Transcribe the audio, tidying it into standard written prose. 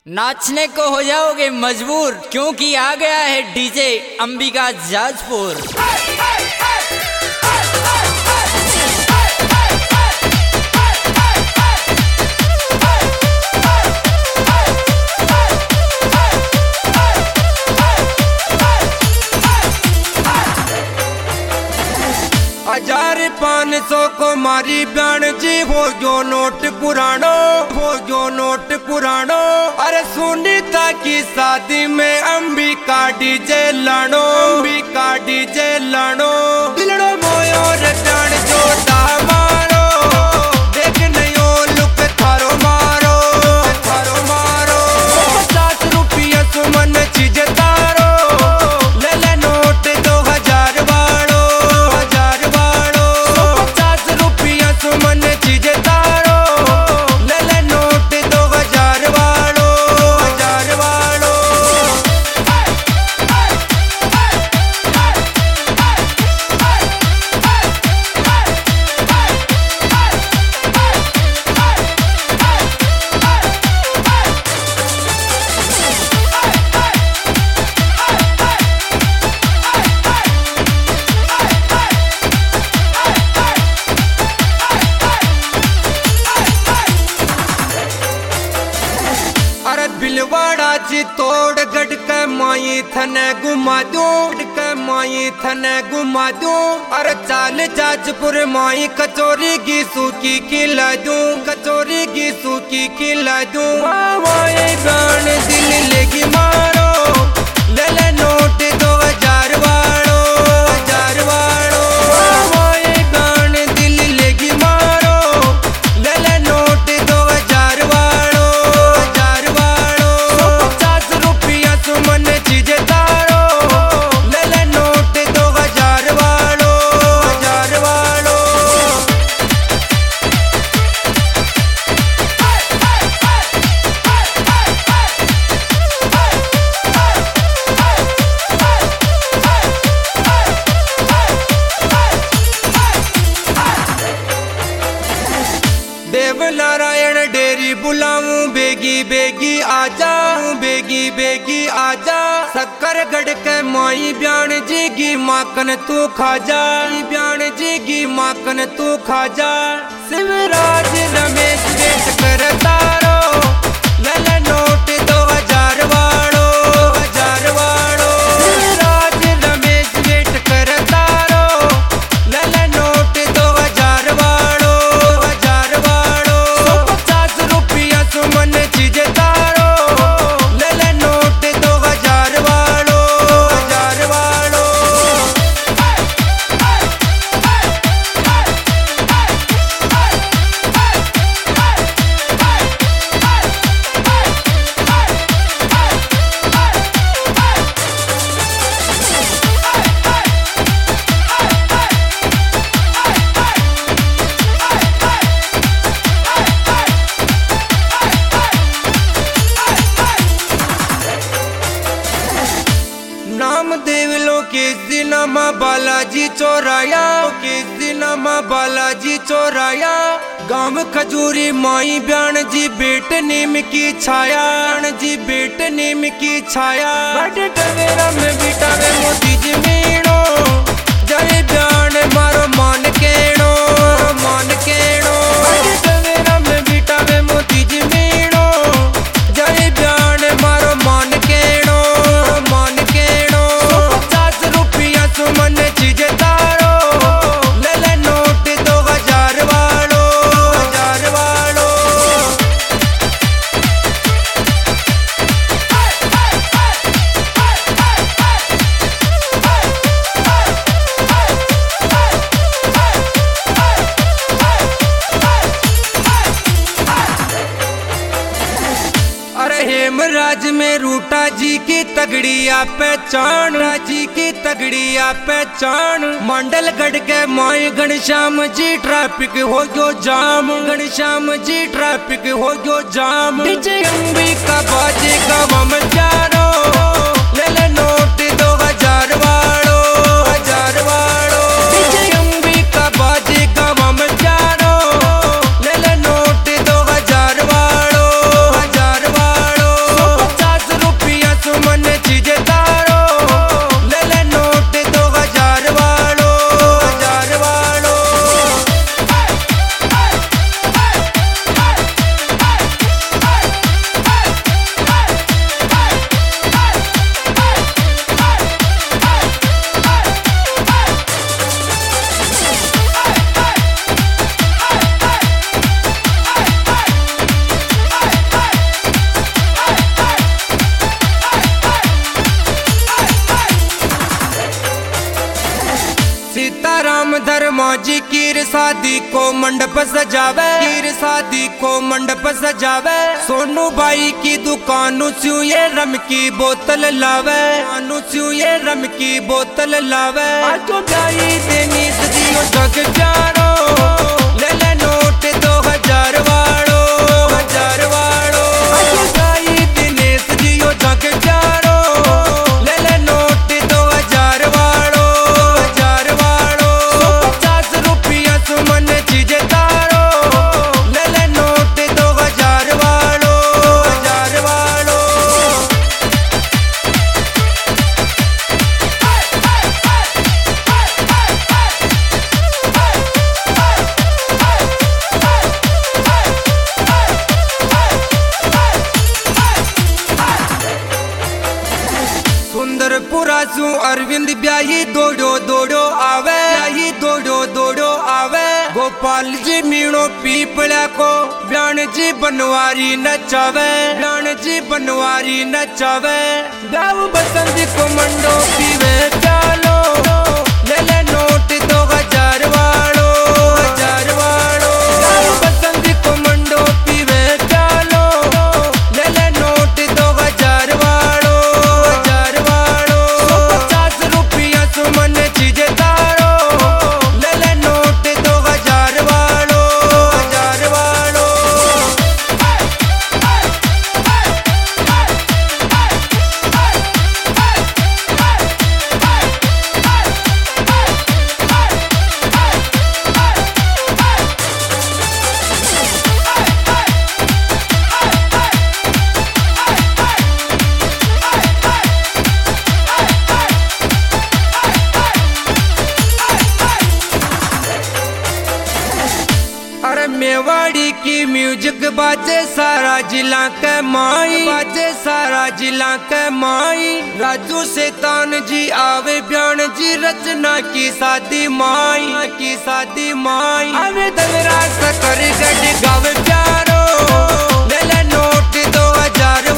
नाचने को हो जाओगे मजबूर, क्योंकि आ गया है डीजे अंबिका जाजपुर। हजार 500 को मारी बयान जी, हो जो नोट पुरानो, हो जो नोट पुरानो। अरे सुनीता की शादी में अंबिका डीजे लानो, अंबिका डीजे लानो। दिलड़ो मोयो रे बयान जो दामारो, देख नयो लुक थारो मारो, थारो मारो। 50 रुपया सुमन चीज तारो, ले ले नोट 2000 वालो, 1000 वालो। 50 रुपया सुमन चीज तारो, ले ले नोट 2000 वालो, 1000 वालो। अरे बिलवाड़ा जी तोड़ गढ़ के माई थने घुमा दूं, के माई थने घुमा दूं। अरे चाल जाजपुर माई कचौरी की सूखी खिला दूं, कचौरी की सूखी खिला दूं। माई गान दिल लेगी मारो, ले ले नोट 2000 वालो, 1000 वालो। माई गान दिल लेगी मारो, ले ले नोट 2000 वालो, 1000 वालो। 50 रुपया सुमन चीज तारो, ले ले नोट 2000 वालो, 1000 वालो। देव नारायण डेरी बुलाऊं, बेगी बेगी आजा, बेगी बेगी आजा। शक्करगढ़ के माई बयान जी की माखन तू खाजा, बयान जी की माखन तू खाजा। शिवराज रमेश वेट कर तारो, ले ले नोट 2000 वालो, 1000 वालो। शिवराज रमेश वेट कर तारो, ले ले नोट 2000 वालो, 1000 वालो। 50 रुपया सुमन चीज तारो, ले ले नोट 2000 वालो, 1000 वालो। नामदेव लोकेश दिनामा बालाजी चौराया, लोकेश दिनामा बालाजी चौराया। गांव खजूरी माई बयान जी बेट नीम की छाया, जी बेट नीम की छाया। बट टवेरा में बिटावे मोती जी मीणो, जय बयान मारो मान केणो, मान केणो। बट टवेरा में बिटावे मोती जी मीणो, जय बयान मारो मान केणो, मान केणो। 50 रुपया सुमन चीज तारो, ले ले नोट 2000 वालो, 1000 वालो। अरे हेमराज में रूटा जी की तगड़िया पहचान, जी की तगड़िया पहचान। मंडलगढ़ के माई घनश्याम जी ट्रैफिक हो जो जाम, घनश्याम जी ट्रैफिक हो जो जाम। डीजे अंबिका बाजे का बम चारो, ले ले नोट 2000 वालो, 1000 वालो। डीजे अंबिका बाजे का बम चारो, ले ले नोट 2000 वालो, 1000 वालो। जी कीर शादी को मंडप सजावे, कीर शादी को मंडप सजावे। सोनू भाई की दुकान स्यू ये रम की बोतल लावे, स्यू ये रम की बोतल लावे। आजो गाई देनी सदियों जग प्यारो, ले ले नोट 2000 वालो, 1000 वालो। आजो गाई देनी सदियों जग प्यारो, ले ले नोट 2000 वालो, 1000 वालो। 150 रुपया सुमन चीजे तारो, ले ले नोट 2000 वालो, 1000 वालो। सुंदरपुरा सु अरविंद ब्याही दौड़ो दौड़ो आवे, ब्याही दौड़ो दौड़ो आवे। गोपाल जी मीणो पीपड़ा को ब्यान जी बनवारी नचावे, ब्यान जी बनवारी नचावे। गाँव बसंत को मंडो पीवे चालो, ले ले नोट 2000 वालो, 1000 वालो। गाँव बसंत को मंडो पीवे चालो, ले ले नोट 2000 वालो, 1000 वालो। 150 रुपया सुमन चीजे तारो, ले ले नोट 2000 वालो, 1000 वालो। अरे मेवाड़ी की म्यूजिक बाजे सारा जिला के माई, बाजे सारा जिला के माई। राजू शैतान जी आवे ब्यान जी रचना की शादी माई, की शादी माई। आवे दंगरा कर गड गावे प्यारो, ले ले नोट 2000